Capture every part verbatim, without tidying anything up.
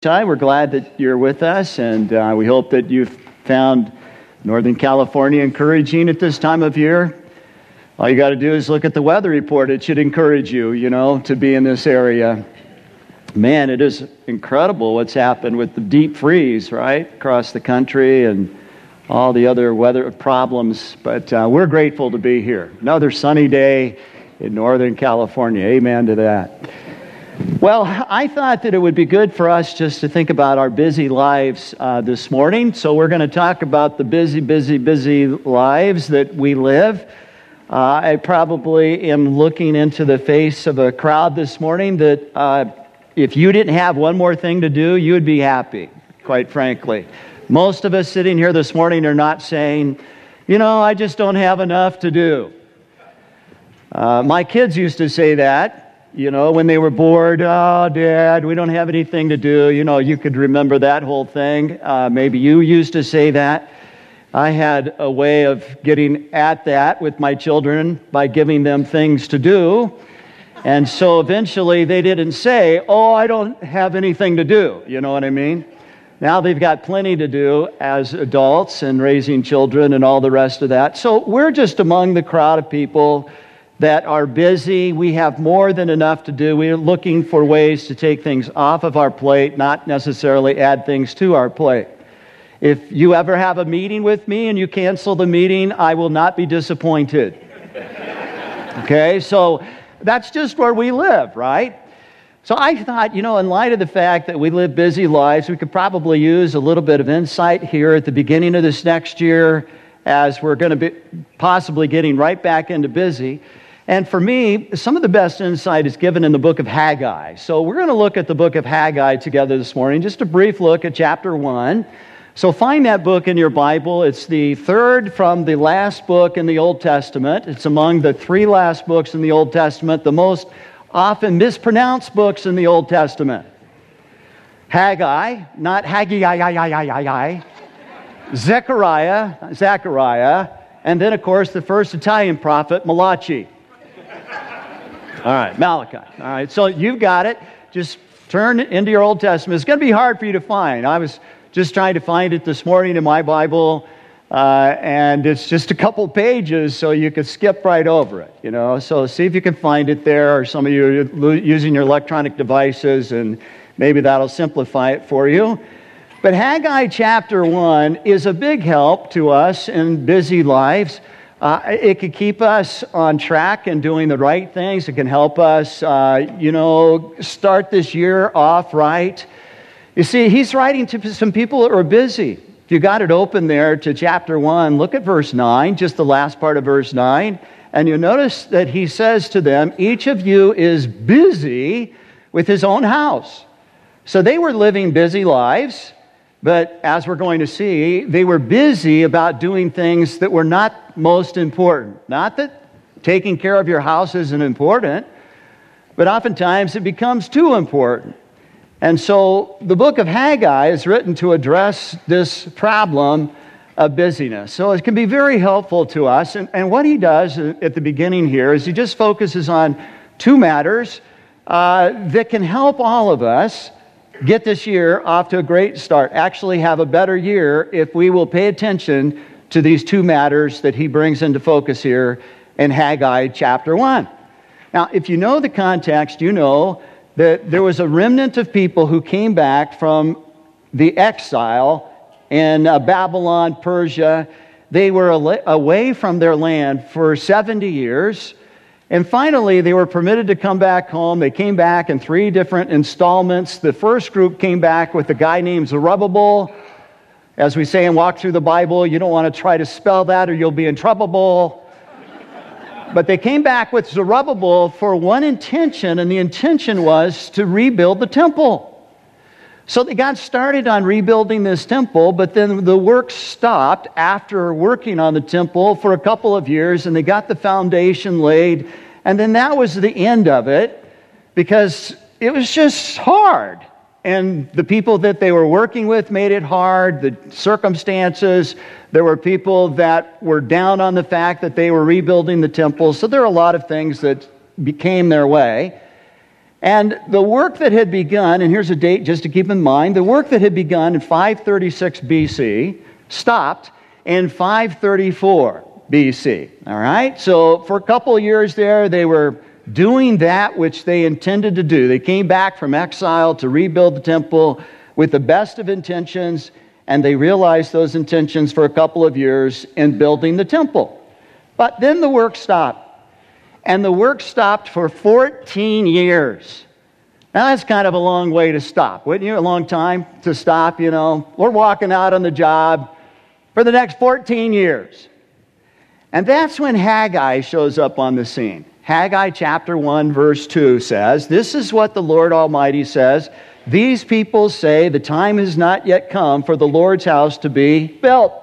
We're glad that you're with us, and uh, we hope that you've found Northern California encouraging at this time of year. All you got to do is look at the weather report. It should encourage you, you know, to be in this area. Man, it is incredible what's happened with the deep freeze, right, across the country and all the other weather problems. But uh, we're grateful to be here. Another sunny day in Northern California. Amen to that. Well, I thought that it would be good for us just to think about our busy lives uh, this morning. So we're going to talk about the busy, busy, busy lives that we live. Uh, I probably am looking into the face of a crowd this morning that uh, if you didn't have one more thing to do, you would be happy, quite frankly. Most of us sitting here this morning are not saying, you know, I just don't have enough to do. Uh, my kids used to say that. You know, when they were bored, oh, Dad, we don't have anything to do. You know, you could remember that whole thing. Uh, maybe you used to say that. I had a way of getting at that with my children by giving them things to do. And so eventually they didn't say, oh, I don't have anything to do. You know what I mean? Now they've got plenty to do as adults and raising children and all the rest of that. So we're just among the crowd of people that are busy. We have more than enough to do. We're looking for ways to take things off of our plate, not necessarily add things to our plate. If you ever have a meeting with me and you cancel the meeting, I will not be disappointed. Okay, so that's just where we live, right? So I thought, you know, in light of the fact that we live busy lives, we could probably use a little bit of insight here at the beginning of this next year as we're going to be possibly getting right back into busy. And for me, some of the best insight is given in the book of Haggai. So we're going to look at the book of Haggai together this morning, just a brief look at chapter one. So find that book in your Bible. It's the third from the last book in the Old Testament. It's among the three last books in the Old Testament, the most often mispronounced books in the Old Testament. Haggai, not Haggai, Zechariah, Zechariah, and then, of course, the first Italian prophet, Malachi. All right, Malachi. All right, so you've got it. Just turn into your Old Testament. It's going to be hard for you to find. I was just trying to find it this morning in my Bible, uh, and it's just a couple pages, so you could skip right over it, you know. So see if you can find it there, or some of you are using your electronic devices, and maybe that'll simplify it for you. But Haggai chapter one is a big help to us in busy lives. Uh, it can keep us on track and doing the right things. It can help us, uh, you know, start this year off right. You see, he's writing to some people that are busy. If you got it open there to chapter one, look at verse nine, just the last part of verse nine, and you'll notice that he says to them, each of you is busy with his own house. So they were living busy lives. But as we're going to see, they were busy about doing things that were not most important. Not that taking care of your house isn't important, but oftentimes it becomes too important. And so the book of Haggai is written to address this problem of busyness. So it can be very helpful to us. And, and what he does at the beginning here is he just focuses on two matters uh, that can help all of us get this year off to a great start, actually have a better year if we will pay attention to these two matters that he brings into focus here in Haggai chapter one. Now, if you know the context, you know that there was a remnant of people who came back from the exile in uh, Babylon, Persia. They were away from their land for seventy years. And finally, they were permitted to come back home. They came back in three different installments. The first group came back with a guy named Zerubbabel. As we say and walk through the Bible, you don't want to try to spell that or you'll be in trouble. But they came back with Zerubbabel for one intention, and the intention was to rebuild the temple. So they got started on rebuilding this temple, but then the work stopped after working on the temple for a couple of years, and they got the foundation laid, and then that was the end of it, because it was just hard. And the people that they were working with made it hard, the circumstances. There were people that were down on the fact that they were rebuilding the temple, so there are a lot of things that became their way. And the work that had begun, and here's a date just to keep in mind, the work that had begun in five thirty-six B C stopped in five thirty-four B C. All right? So for a couple of years there, they were doing that which they intended to do. They came back from exile to rebuild the temple with the best of intentions, and they realized those intentions for a couple of years in building the temple. But then the work stopped. And the work stopped for fourteen years. Now, that's kind of a long way to stop, wouldn't you? A long time to stop, you know. We're walking out on the job for the next fourteen years. And that's when Haggai shows up on the scene. Haggai chapter one, verse two says, "This is what the Lord Almighty says. These people say the time has not yet come for the Lord's house to be built."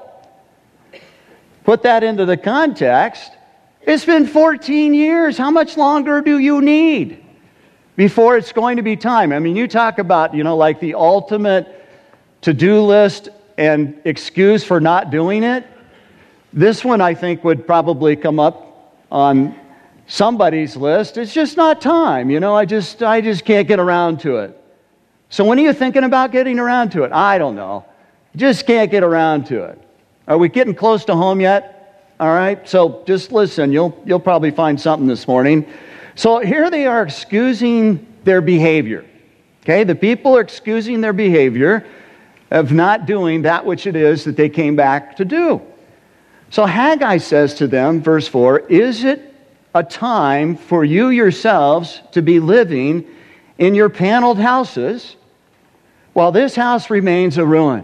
Put that into the context. It's been fourteen years. How much longer do you need before it's going to be time? I mean, you talk about, you know, like the ultimate to-do list and excuse for not doing it. This one, I think, would probably come up on somebody's list. It's just not time. You know, I just, I just can't get around to it. So when are you thinking about getting around to it? I don't know. Just can't get around to it. Are we getting close to home yet? All right, so just listen. You'll you'll probably find something this morning. So here they are excusing their behavior. Okay, the people are excusing their behavior of not doing that which it is that they came back to do. So Haggai says to them, verse four, "Is it a time for you yourselves to be living in your paneled houses while this house remains a ruin?"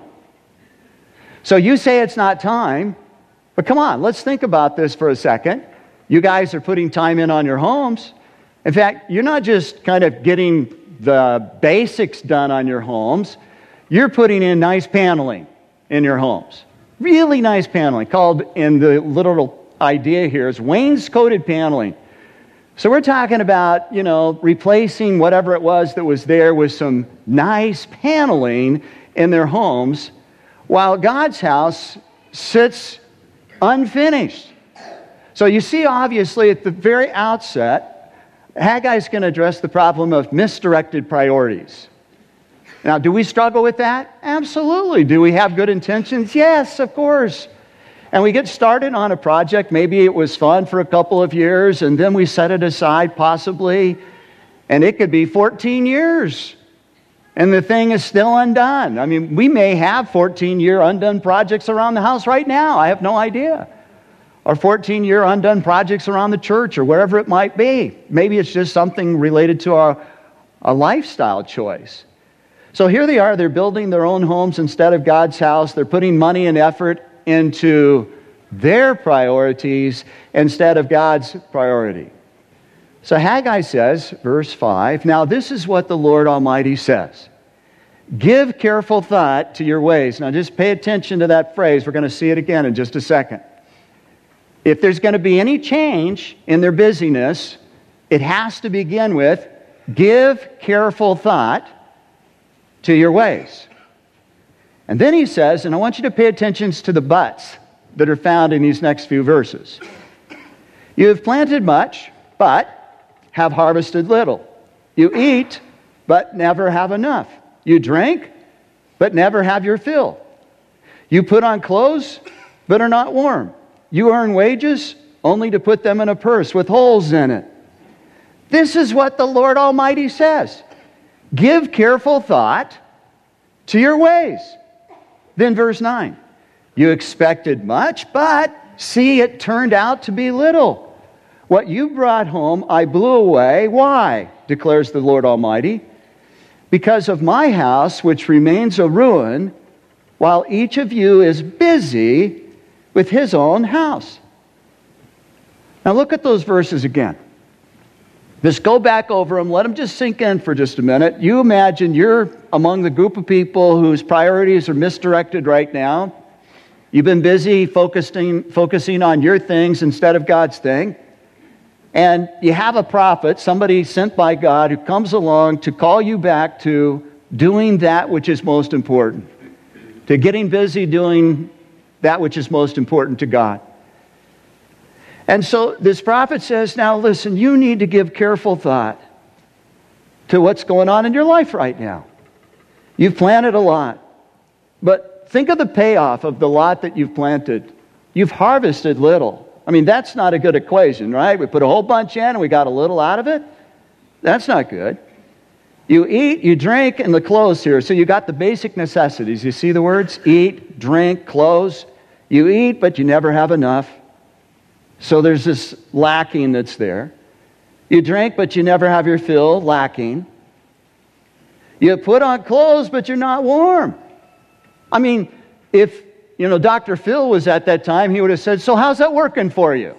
So you say it's not time. But come on, let's think about this for a second. You guys are putting time in on your homes. In fact, you're not just kind of getting the basics done on your homes. You're putting in nice paneling in your homes. Really nice paneling, called in the literal idea here is wainscoted paneling. So we're talking about, you know, replacing whatever it was that was there with some nice paneling in their homes, while God's house sits unfinished. So you see, obviously, at the very outset, Haggai's going to address the problem of misdirected priorities. Now, do we struggle with that? Absolutely. Do we have good intentions? Yes, of course. And we get started on a project. Maybe it was fun for a couple of years, and then we set it aside, possibly, and it could be fourteen years. And the thing is still undone. I mean, we may have fourteen-year undone projects around the house right now. I have no idea. Or fourteen-year undone projects around the church or wherever it might be. Maybe it's just something related to our, a lifestyle choice. So here they are. They're building their own homes instead of God's house. They're putting money and effort into their priorities instead of God's priority. So Haggai says, verse five, "Now this is what the Lord Almighty says. Give careful thought to your ways." Now just pay attention to that phrase. We're going to see it again in just a second. If there's going to be any change in their busyness, it has to begin with, give careful thought to your ways. And then he says, and I want you to pay attention to the buts that are found in these next few verses. "You have planted much, but have harvested little. You eat, but never have enough. You drink, but never have your fill. You put on clothes, but are not warm. You earn wages, only to put them in a purse with holes in it." This is what the Lord Almighty says. Give careful thought to your ways. Then verse nine. "You expected much, but see, it turned out to be little. What you brought home, I blew away. Why? Declares the Lord Almighty. Because of my house, which remains a ruin, while each of you is busy with his own house." Now look at those verses again. Just go back over them. Let them just sink in for just a minute. You imagine you're among the group of people whose priorities are misdirected right now. You've been busy focusing, focusing on your things instead of God's thing. And you have a prophet, somebody sent by God, who comes along to call you back to doing that which is most important, to getting busy doing that which is most important to God. And so this prophet says, now listen, you need to give careful thought to what's going on in your life right now. You've planted a lot. But think of the payoff of the lot that you've planted. You've harvested little. I mean, that's not a good equation, right? We put a whole bunch in and we got a little out of it. That's not good. You eat, you drink, and the clothes here. So you got the basic necessities. You see the words? Eat, drink, clothes. You eat, but you never have enough. So there's this lacking that's there. You drink, but you never have your fill, lacking. You put on clothes, but you're not warm. I mean, if, you know, Doctor Phil was at that time, he would have said, so how's that working for you?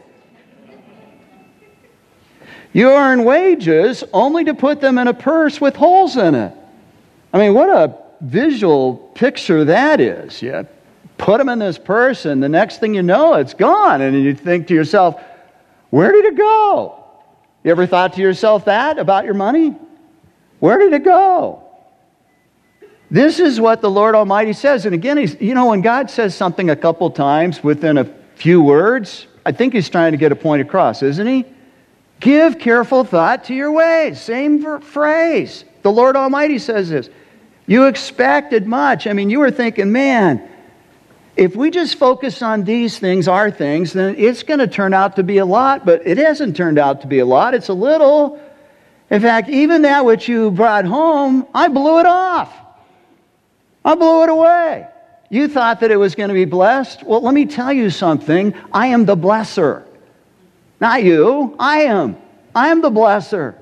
You earn wages only to put them in a purse with holes in it. I mean, what a visual picture that is. You put them in this purse, and the next thing you know, it's gone. And you think to yourself, where did it go? You ever thought to yourself that about your money? Where did it go? This is what the Lord Almighty says. And again, he's, you know, when God says something a couple times within a few words, I think He's trying to get a point across, isn't He? Give careful thought to your ways. Same phrase. The Lord Almighty says this. You expected much. I mean, you were thinking, man, if we just focus on these things, our things, then it's going to turn out to be a lot. But it hasn't turned out to be a lot. It's a little. In fact, even that which you brought home, I blew it off. I blew it away. You thought that it was going to be blessed. Well, let me tell you something. I am the blesser. Not you. I am. I am the blesser.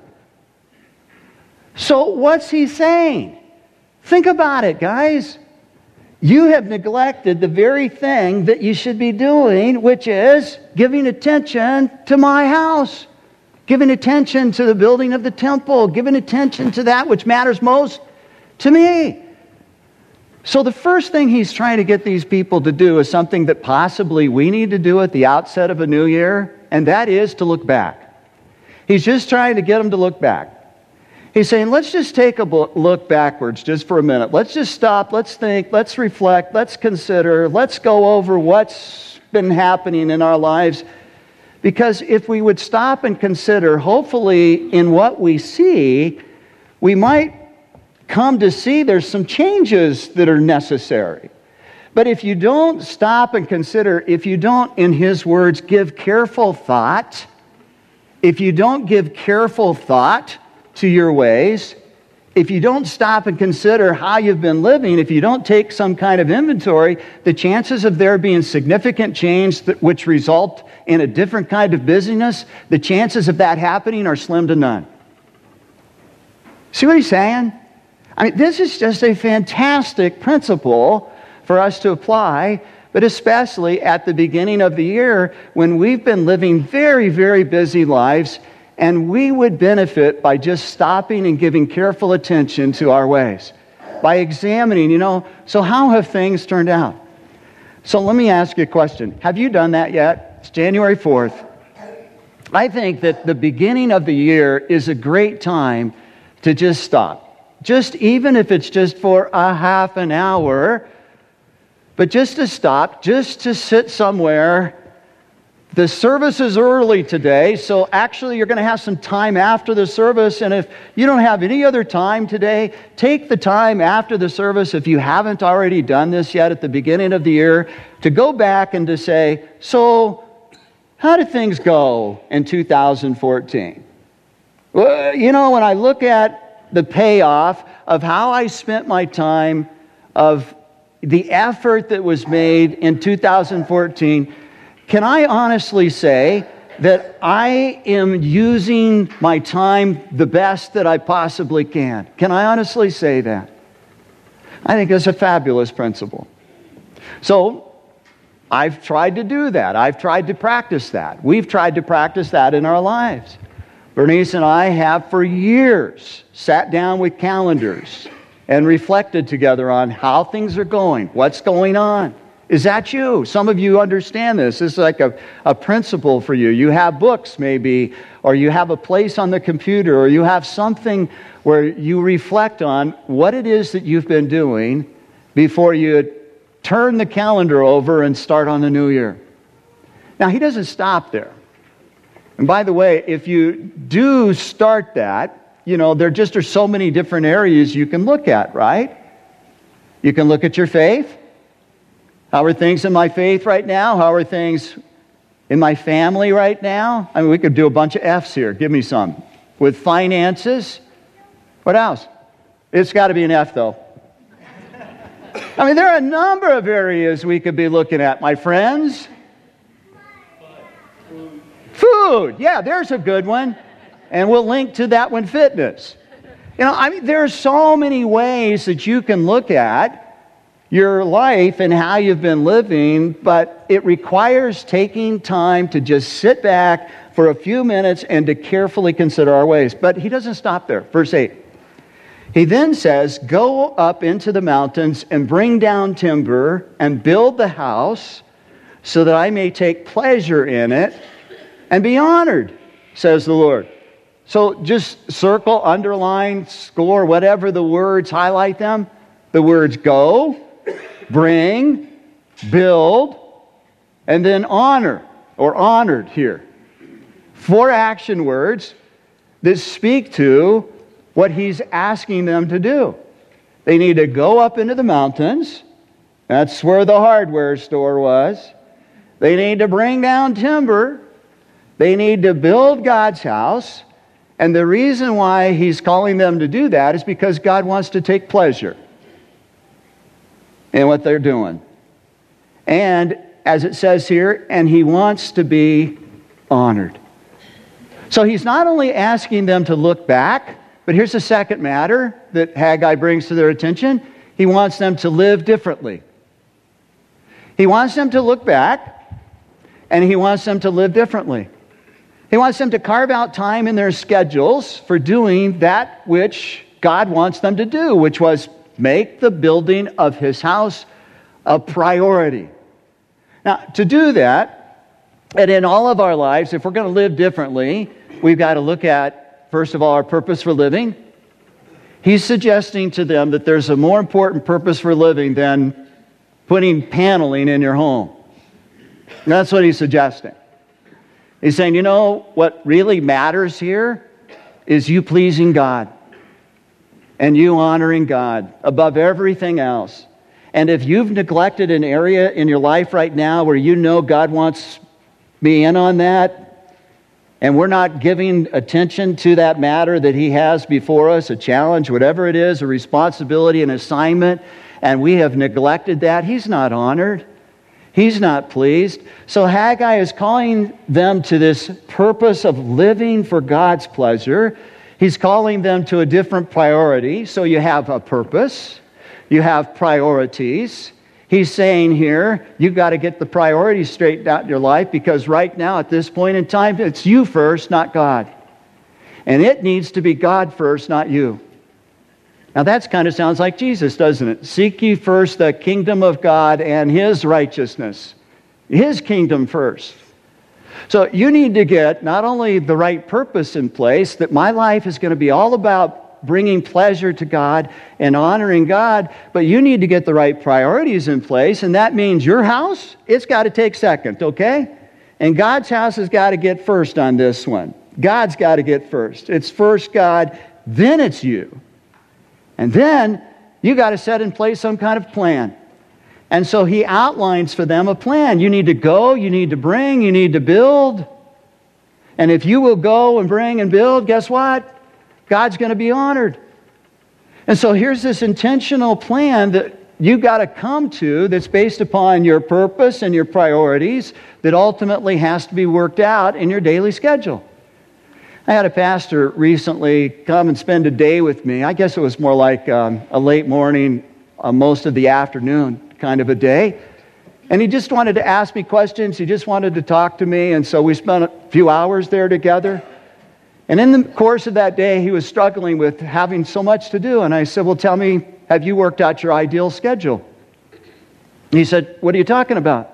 So what's He saying? Think about it, guys. You have neglected the very thing that you should be doing, which is giving attention to my house, giving attention to the building of the temple, giving attention to that which matters most to me. So the first thing He's trying to get these people to do is something that possibly we need to do at the outset of a new year, and that is to look back. He's just trying to get them to look back. He's saying, let's just take a look backwards just for a minute. Let's just stop, let's think, let's reflect, let's consider, let's go over what's been happening in our lives. Because if we would stop and consider, hopefully in what we see, we might come to see there's some changes that are necessary. But if you don't stop and consider, if you don't, in His words, give careful thought, if you don't give careful thought to your ways, if you don't stop and consider how you've been living, if you don't take some kind of inventory, the chances of there being significant change that, which result in a different kind of busyness, the chances of that happening are slim to none. See what He's saying? I mean, this is just a fantastic principle for us to apply, but especially at the beginning of the year when we've been living very, very busy lives, and we would benefit by just stopping and giving careful attention to our ways, by examining, you know, so how have things turned out? So let me ask you a question. Have you done that yet? It's January fourth. I think that the beginning of the year is a great time to just stop. Just even if it's just for a half an hour, but just to stop, just to sit somewhere. The service is early today, so actually you're going to have some time after the service, and if you don't have any other time today, take the time after the service, if you haven't already done this yet at the beginning of the year, to go back and to say, so how did things go in two thousand fourteen? Well, you know, when I look at the payoff of how I spent my time, of the effort that was made in two thousand fourteen, can I honestly say that I am using my time the best that I possibly can? Can I honestly say that? I think that's a fabulous principle. So, I've tried to do that. I've tried to practice that. We've tried to practice that in our lives. Bernice and I have for years sat down with calendars and reflected together on how things are going, what's going on. Is that you? Some of you understand this. This is like a, a principle for you. You have books maybe, or you have a place on the computer, or you have something where you reflect on what it is that you've been doing before you turn the calendar over and start on the new year. Now, He doesn't stop there. And by the way, if you do start that, you know, there just are so many different areas you can look at, right? You can look at your faith. How are things in my faith right now? How are things in my family right now? I mean, we could do a bunch of F's here. Give me some. With finances. What else? It's got to be an F, though. I mean, there are a number of areas we could be looking at, my friends. Food. Yeah, there's a good one. And we'll link to that one, fitness. You know, I mean, there are so many ways that you can look at your life and how you've been living, but it requires taking time to just sit back for a few minutes and to carefully consider our ways. But he doesn't stop there. Verse eight. He then says, go up into the mountains and bring down timber and build the house so that I may take pleasure in it and be honored, says the Lord. So just circle, underline, score, whatever the words, highlight them. The words go, bring, build, and then honor, or honored here. Four action words that speak to what he's asking them to do. They need to go up into the mountains. That's where the hardware store was. They need to bring down timber. They need to build God's house. And the reason why he's calling them to do that is because God wants to take pleasure in what they're doing. And as it says here, and he wants to be honored. So he's not only asking them to look back, but here's the second matter that Haggai brings to their attention. He wants them to live differently. He wants them to look back, and he wants them to live differently. He wants them to carve out time in their schedules for doing that which God wants them to do, which was make the building of his house a priority. Now, to do that, and in all of our lives, if we're going to live differently, we've got to look at, first of all, our purpose for living. He's suggesting to them that there's a more important purpose for living than putting paneling in your home. And that's what he's suggesting. He's saying, you know, what really matters here is you pleasing God and you honoring God above everything else. And if you've neglected an area in your life right now where you know God wants me in on that, and we're not giving attention to that matter that he has before us, a challenge, whatever it is, a responsibility, an assignment, and we have neglected that, he's not honored. He's not pleased. So Haggai is calling them to this purpose of living for God's pleasure. He's calling them to a different priority. So you have a purpose. You have priorities. He's saying here, you've got to get the priorities straightened out in your life because right now, at this point in time, it's you first, not God. And it needs to be God first, not you. Now that kind of sounds like Jesus, doesn't it? Seek ye first the kingdom of God and his righteousness. His kingdom first. So you need to get not only the right purpose in place, that my life is going to be all about bringing pleasure to God and honoring God, but you need to get the right priorities in place, and that means your house, it's got to take second, okay? And God's house has got to get first on this one. God's got to get first. It's first God, then it's you. And then you got to set in place some kind of plan. And so he outlines for them a plan. You need to go, you need to bring, you need to build. And if you will go and bring and build, guess what? God's going to be honored. And so here's this intentional plan that you've got to come to that's based upon your purpose and your priorities that ultimately has to be worked out in your daily schedule. I had a pastor recently come and spend a day with me. I guess it was more like um, a late morning, uh, most of the afternoon kind of a day. And he just wanted to ask me questions. He just wanted to talk to me. And so we spent a few hours there together. And in the course of that day, he was struggling with having so much to do. And I said, well, tell me, have you worked out your ideal schedule? And he said, what are you talking about?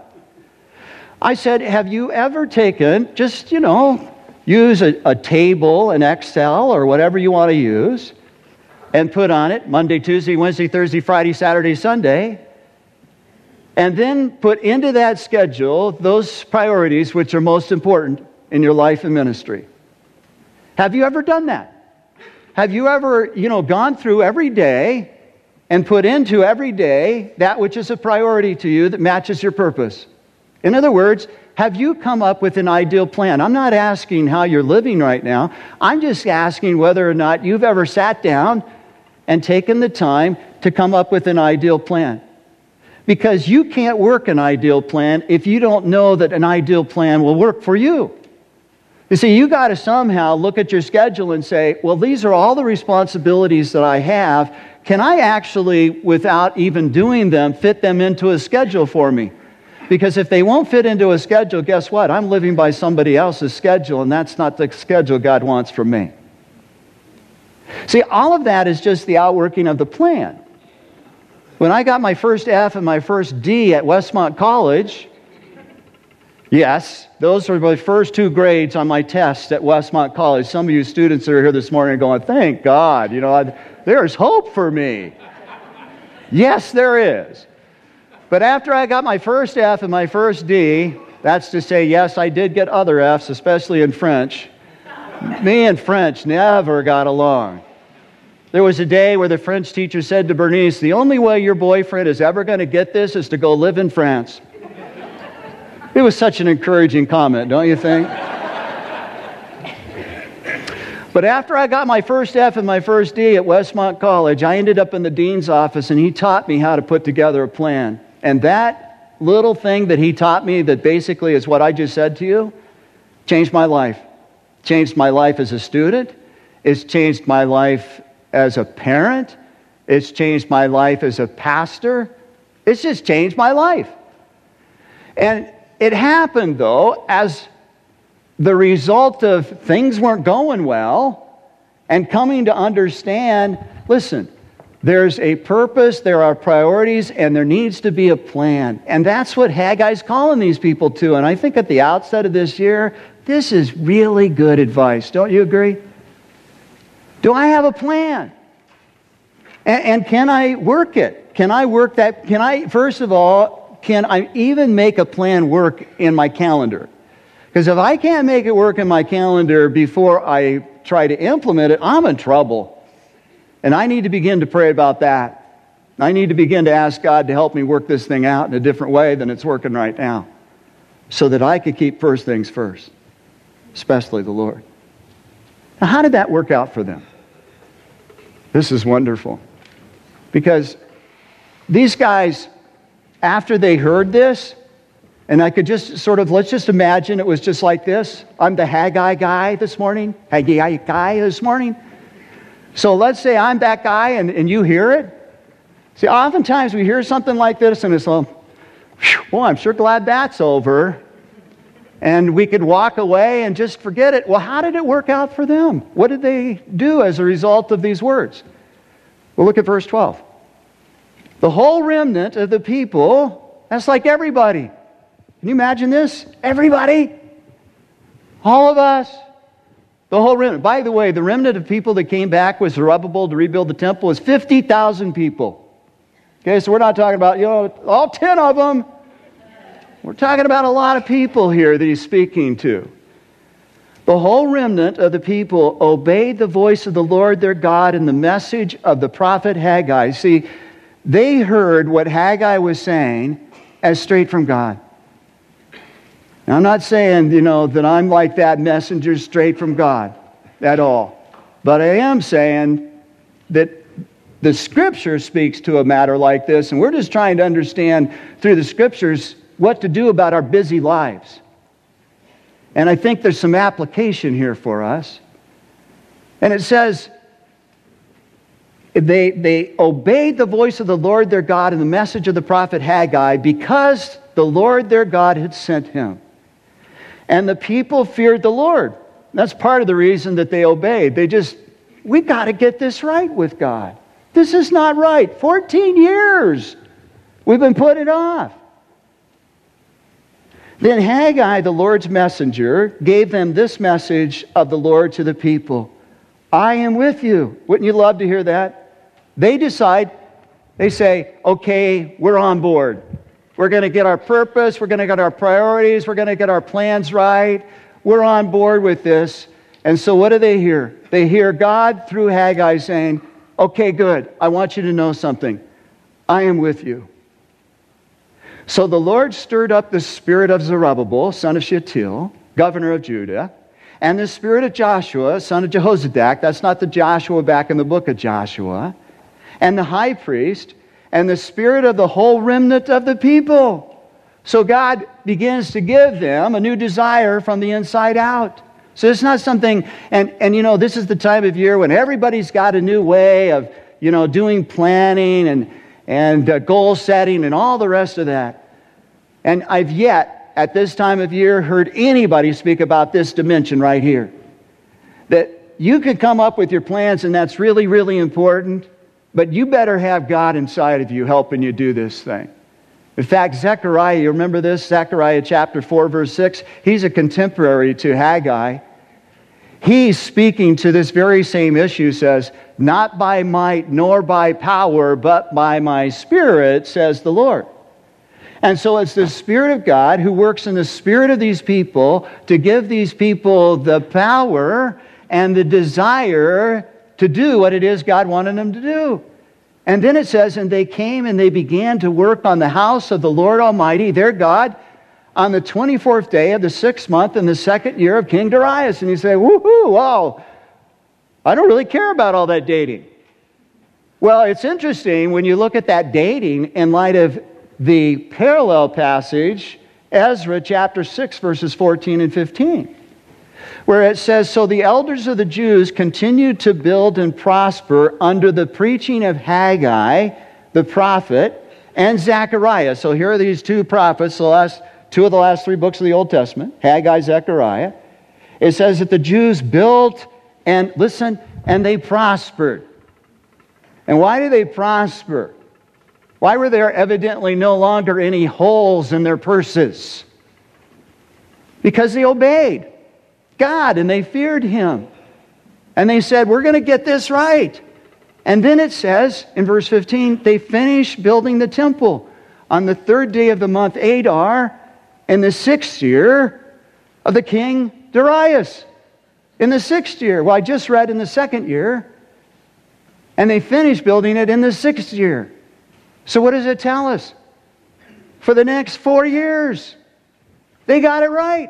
I said, have you ever taken, just, you know, use a, a table, an Excel, or whatever you want to use, and put on it Monday, Tuesday, Wednesday, Thursday, Friday, Saturday, Sunday, and then put into that schedule those priorities which are most important in your life and ministry. Have you ever done that? have you ever, you know, gone through every day and put into every day that which is a priority to you that matches your purpose? In other words, have you come up with an ideal plan? I'm not asking how you're living right now. I'm just asking whether or not you've ever sat down and taken the time to come up with an ideal plan. Because you can't work an ideal plan if you don't know that an ideal plan will work for you. You see, you got to somehow look at your schedule and say, well, these are all the responsibilities that I have. Can I actually, without even doing them, fit them into a schedule for me? Because if they won't fit into a schedule, guess what? I'm living by somebody else's schedule, and that's not the schedule God wants from me. See, all of that is just the outworking of the plan. When I got my first F and my first D at Westmont College, yes, those were my first two grades on my test at Westmont College. Some of you students that are here this morning are going, thank God, you know, I, there's hope for me. Yes, there is. But after I got my first F and my first D, that's to say, yes, I did get other Fs, especially in French. Me and French never got along. There was a day where the French teacher said to Bernice, the only way your boyfriend is ever going to get this is to go live in France. It was such an encouraging comment, don't you think? But after I got my first F and my first D at Westmont College, I ended up in the dean's office, and he taught me how to put together a plan. And that little thing that he taught me that basically is what I just said to you, changed my life. Changed my life as a student. It's changed my life as a parent. It's changed my life as a pastor. It's just changed my life. And it happened, though, as the result of things weren't going well and coming to understand, listen, there's a purpose, there are priorities, and there needs to be a plan. And that's what Haggai's calling these people to. And I think at the outset of this year, this is really good advice. Don't you agree? Do I have a plan? And, and can I work it? Can I work that? Can I, first of all, can I even make a plan work in my calendar? Because if I can't make it work in my calendar before I try to implement it, I'm in trouble. And I need to begin to pray about that. I need to begin to ask God to help me work this thing out in a different way than it's working right now, so that I could keep first things first, especially the Lord. Now, how did that work out for them? This is wonderful. Because these guys, after they heard this, and I could just sort of, let's just imagine it was just like this. I'm the Haggai guy this morning. Haggai guy this morning. So let's say I'm that guy and, and you hear it. See, oftentimes we hear something like this and it's like, well, I'm sure glad that's over. And we could walk away and just forget it. Well, how did it work out for them? What did they do as a result of these words? Well, look at verse twelve. The whole remnant of the people, that's like everybody. Can you imagine this? Everybody? All of us? The whole remnant. By the way, the remnant of people that came back with Zerubbabel to rebuild the temple was fifty thousand people. Okay, so we're not talking about, you know, all ten of them. We're talking about a lot of people here that he's speaking to. The whole remnant of the people obeyed the voice of the Lord their God and the message of the prophet Haggai. See, they heard what Haggai was saying as straight from God. Now, I'm not saying, you know, that I'm like that messenger straight from God at all. But I am saying that the Scripture speaks to a matter like this, and we're just trying to understand through the Scriptures what to do about our busy lives. And I think there's some application here for us. And it says, they, they obeyed the voice of the Lord their God and the message of the prophet Haggai because the Lord their God had sent him. And the people feared the Lord. That's part of the reason that they obeyed. They just, we got to get this right with God. This is not right. fourteen years we've been putting it off. Then Haggai, the Lord's messenger, gave them this message of the Lord to the people. I am with you. Wouldn't you love to hear that? They decide, they say, okay, we're on board. We're going to get our purpose. We're going to get our priorities. We're going to get our plans right. We're on board with this. And so what do they hear? They hear God through Haggai saying, okay, good. I want you to know something. I am with you. So the Lord stirred up the spirit of Zerubbabel, son of Shealtiel, governor of Judah, and the spirit of Joshua, son of Jehozadak. That's not the Joshua back in the book of Joshua. And the high priest, and the spirit of the whole remnant of the people. So God begins to give them a new desire from the inside out. So it's not something, and, and you know, this is the time of year when everybody's got a new way of, you know, doing planning and, and uh, goal setting and all the rest of that. And I've yet, at this time of year, heard anybody speak about this dimension right here. That you could come up with your plans, and that's really, really important, but you better have God inside of you helping you do this thing. In fact, Zechariah, you remember this? Zechariah chapter four, verse six. He's a contemporary to Haggai. He's speaking to this very same issue, says, not by might nor by power, but by my Spirit, says the Lord. And so it's the Spirit of God who works in the spirit of these people to give these people the power and the desire to do what it is God wanted them to do. And then it says, and they came and they began to work on the house of the Lord Almighty, their God, on the twenty-fourth day of the sixth month in the second year of King Darius. And you say, woohoo, wow, I don't really care about all that dating. Well, it's interesting when you look at that dating in light of the parallel passage, Ezra chapter six, verses fourteen and fifteen. Where it says, so the elders of the Jews continued to build and prosper under the preaching of Haggai, the prophet, and Zechariah. So here are these two prophets, the last two of the last three books of the Old Testament, Haggai, Zechariah. It says that the Jews built and, listen, and they prospered. And why did they prosper? Why were there evidently no longer any holes in their purses? Because they obeyed God, and they feared Him. And they said, we're going to get this right. And then it says, in verse fifteen, they finished building the temple on the third day of the month Adar, in the sixth year of the king Darius. In the sixth year. Well, I just read in the second year. And they finished building it in the sixth year. So what does it tell us? For the next four years, they got it right.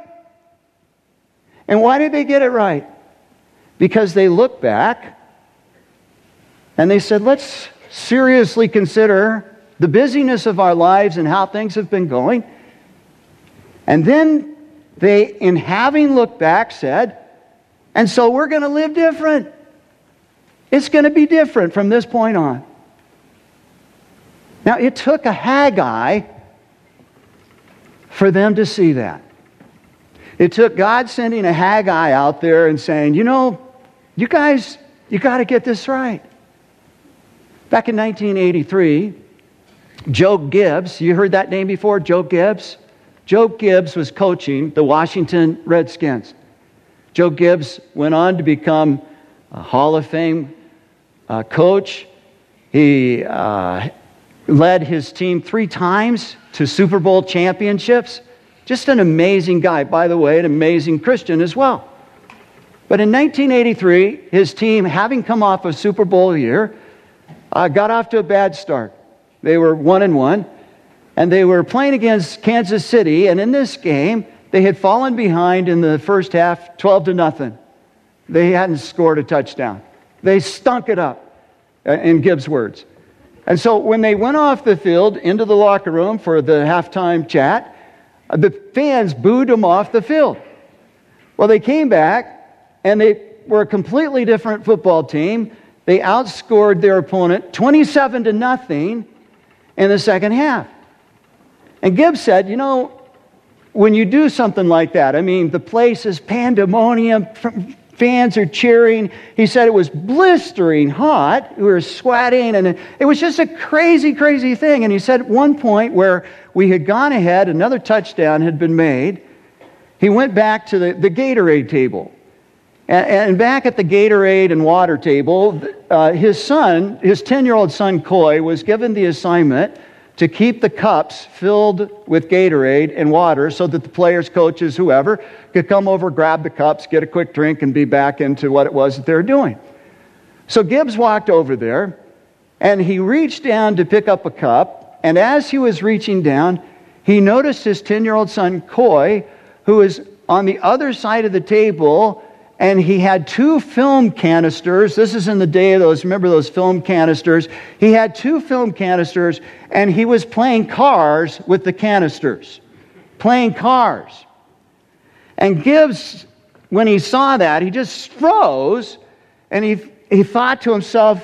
And why did they get it right? Because they looked back and they said, let's seriously consider the busyness of our lives and how things have been going. And then they, in having looked back, said, and so we're going to live different. It's going to be different from this point on. Now, it took a Haggai for them to see that. It took God sending a Haggai out there and saying, you know, you guys, you got to get this right. Back in nineteen eighty-three, Joe Gibbs, you heard that name before, Joe Gibbs? Joe Gibbs was coaching the Washington Redskins. Joe Gibbs went on to become a Hall of Fame uh, coach. He uh, led his team three times to Super Bowl championships. Just an amazing guy, by the way, an amazing Christian as well. But in nineteen eighty-three, his team, having come off a Super Bowl year, uh, got off to a bad start. They were one and one, and they were playing against Kansas City, and in this game, they had fallen behind in the first half, twelve to nothing. They hadn't scored a touchdown. They stunk it up, in Gibbs' words. And so when they went off the field into the locker room for the halftime chat, the fans booed them off the field. Well, they came back, and they were a completely different football team. They outscored their opponent twenty-seven to nothing in the second half. And Gibbs said, you know, when you do something like that, I mean, the place is pandemonium, fans are cheering. He said it was blistering hot. We were sweating, and it was just a crazy, crazy thing. And he said at one point where we had gone ahead, another touchdown had been made, he went back to the, the Gatorade table. And, and back at the Gatorade and water table, uh, his son, his ten-year-old son, Coy, was given the assignment to keep the cups filled with Gatorade and water so that the players, coaches, whoever, could come over, grab the cups, get a quick drink, and be back into what it was that they were doing. So Gibbs walked over there, and he reached down to pick up a cup, and as he was reaching down, he noticed his ten-year-old son, Coy, who was on the other side of the table, and he had two film canisters. This is in the day of those, remember those film canisters? He had two film canisters, and he was playing cars with the canisters. Playing cars. And Gibbs, when he saw that, he just froze, and he, he thought to himself,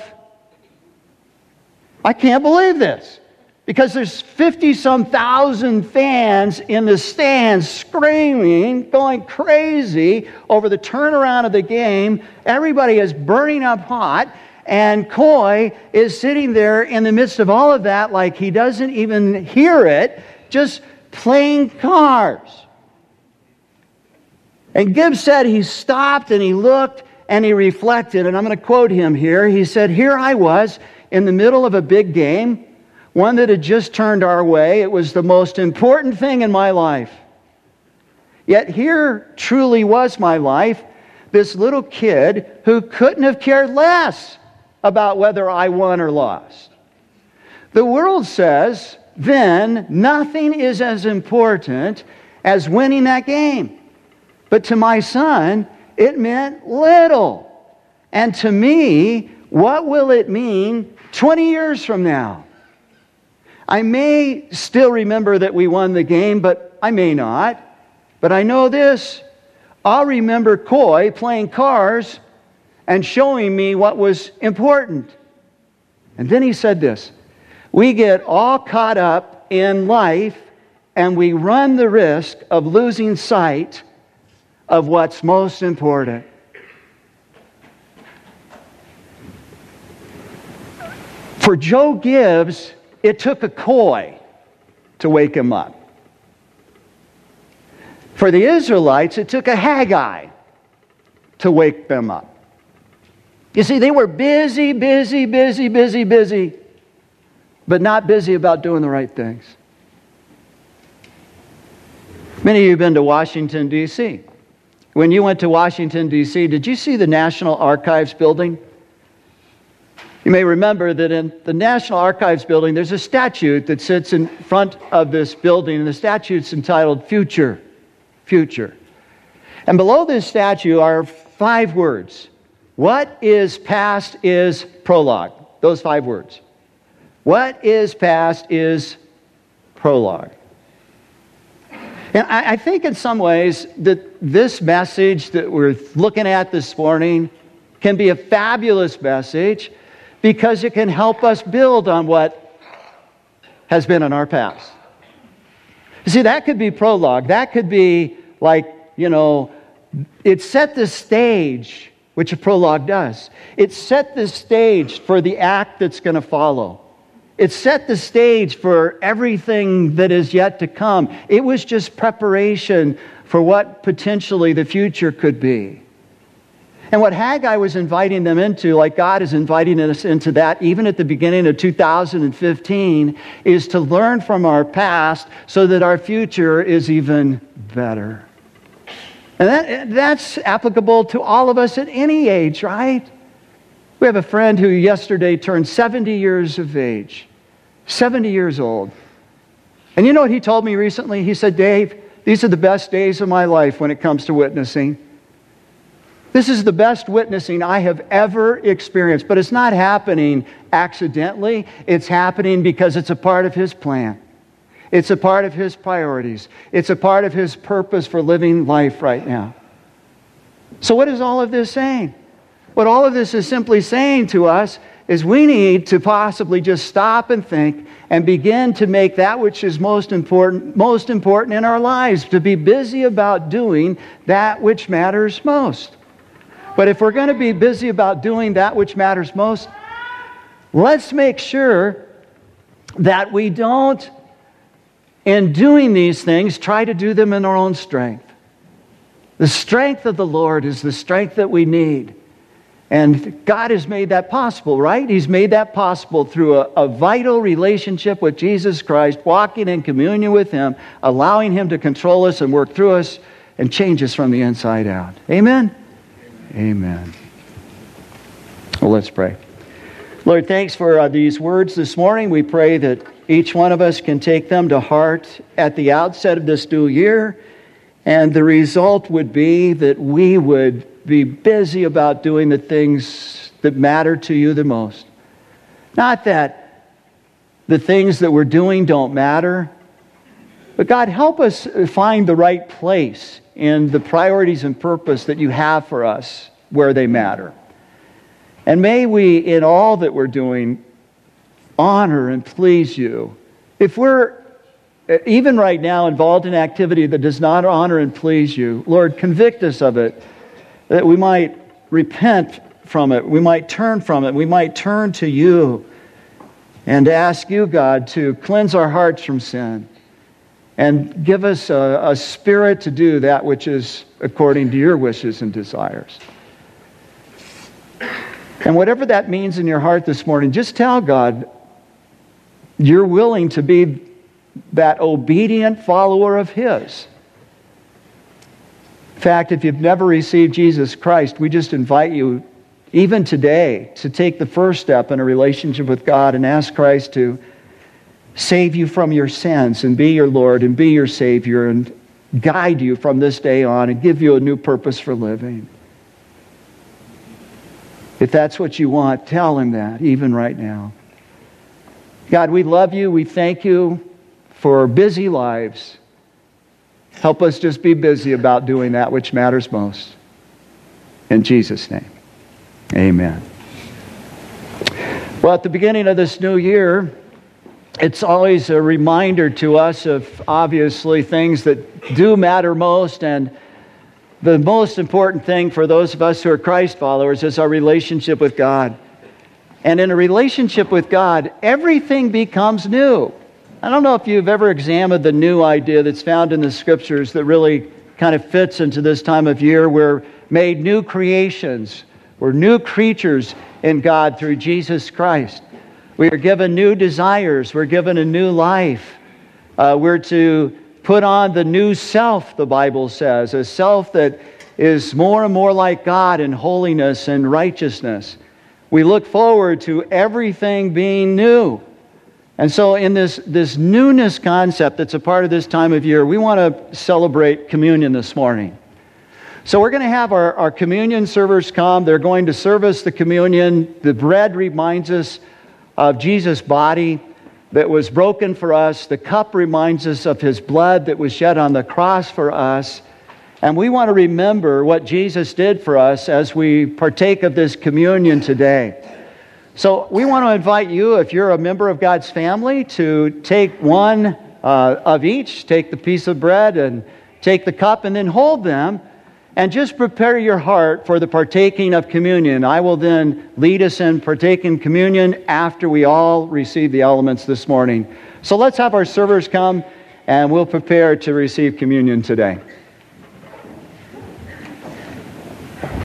I can't believe this. Because there's fifty-some thousand fans in the stands screaming, going crazy over the turnaround of the game. Everybody is burning up hot. And Coy is sitting there in the midst of all of that like he doesn't even hear it, just playing cars. And Gibbs said he stopped and he looked and he reflected. And I'm going to quote him here. He said, here I was in the middle of a big game, one that had just turned our way. It was the most important thing in my life. Yet here truly was my life, this little kid who couldn't have cared less about whether I won or lost. The world says, then, nothing is as important as winning that game. But to my son, it meant little. And to me, what will it mean twenty years from now? I may still remember that we won the game, but I may not. But I know this. I'll remember Coy playing cars and showing me what was important. And then he said this, we get all caught up in life and we run the risk of losing sight of what's most important. For Joe Gibbs, it took a Coy to wake him up. For the Israelites, it took a Haggai to wake them up. You see, they were busy, busy, busy, busy, busy, but not busy about doing the right things. Many of you have been to Washington, D C When you went to Washington, D C, did you see the National Archives building? You may remember that in the National Archives building, there's a statue that sits in front of this building, and the statue's entitled Future. Future. And below this statue are five words. What is past is prologue. Those five words. What is past is prologue. And I, I think in some ways that this message that we're looking at this morning can be a fabulous message, because it can help us build on what has been in our past. You see, that could be prologue. That could be like, you know, it set the stage, which a prologue does. It set the stage for the act that's going to follow. It set the stage for everything that is yet to come. It was just preparation for what potentially the future could be. And what Haggai was inviting them into, like God is inviting us into that even at the beginning of two thousand fifteen, is to learn from our past so that our future is even better. And that, that's applicable to all of us at any age, right? We have a friend who yesterday turned seventy years of age. seventy years old. And you know what he told me recently? He said, Dave, these are the best days of my life when it comes to witnessing. This is the best witnessing I have ever experienced, but it's not happening accidentally. It's happening because it's a part of His plan. It's a part of His priorities. It's a part of His purpose for living life right now. So what is all of this saying? What all of this is simply saying to us is we need to possibly just stop and think and begin to make that which is most important, most important in our lives, to be busy about doing that which matters most. But if we're going to be busy about doing that which matters most, let's make sure that we don't, in doing these things, try to do them in our own strength. The strength of the Lord is the strength that we need. And God has made that possible, right? He's made that possible through a, a vital relationship with Jesus Christ, walking in communion with Him, allowing Him to control us and work through us and change us from the inside out. Amen? Amen. Well, let's pray. Lord, thanks for uh, these words this morning. We pray that each one of us can take them to heart at the outset of this new year, and the result would be that we would be busy about doing the things that matter to you the most. Not that the things that we're doing don't matter, but God, help us find the right place in the priorities and purpose that you have for us where they matter. And may we, in all that we're doing, honor and please you. If we're, even right now, involved in activity that does not honor and please you, Lord, convict us of it, that we might repent from it, we might turn from it, we might turn to you and ask you, God, to cleanse our hearts from sin and give us a, a spirit to do that which is according to your wishes and desires. And whatever that means in your heart this morning, just tell God you're willing to be that obedient follower of His. In fact, if you've never received Jesus Christ, we just invite you, even today, to take the first step in a relationship with God and ask Christ to save you from your sins and be your Lord and be your Savior and guide you from this day on and give you a new purpose for living. If that's what you want, tell Him that, even right now. God, we love you. We thank you for busy lives. Help us just be busy about doing that which matters most. In Jesus' name, amen. Well, at the beginning of this new year, it's always a reminder to us of obviously things that do matter most, and the most important thing for those of us who are Christ followers is our relationship with God. And in a relationship with God, everything becomes new. I don't know if you've ever examined the new idea that's found in the Scriptures that really kind of fits into this time of year. We're made new creations. We're new creatures in God through Jesus Christ. We are given new desires. We're given a new life. Uh, we're to put on the new self, the Bible says, a self that is more and more like God in holiness and righteousness. We look forward to everything being new. And so in this, this newness concept that's a part of this time of year, we want to celebrate communion this morning. So we're going to have our, our communion servers come. They're going to serve us the communion. The bread reminds us of Jesus' body that was broken for us. The cup reminds us of His blood that was shed on the cross for us. And we want to remember what Jesus did for us as we partake of this communion today. So we want to invite you, if you're a member of God's family, to take one uh, of each. Take the piece of bread and take the cup and then hold them. And just prepare your heart for the partaking of communion. I will then lead us in partaking communion after we all receive the elements this morning. So let's have our servers come and we'll prepare to receive communion today.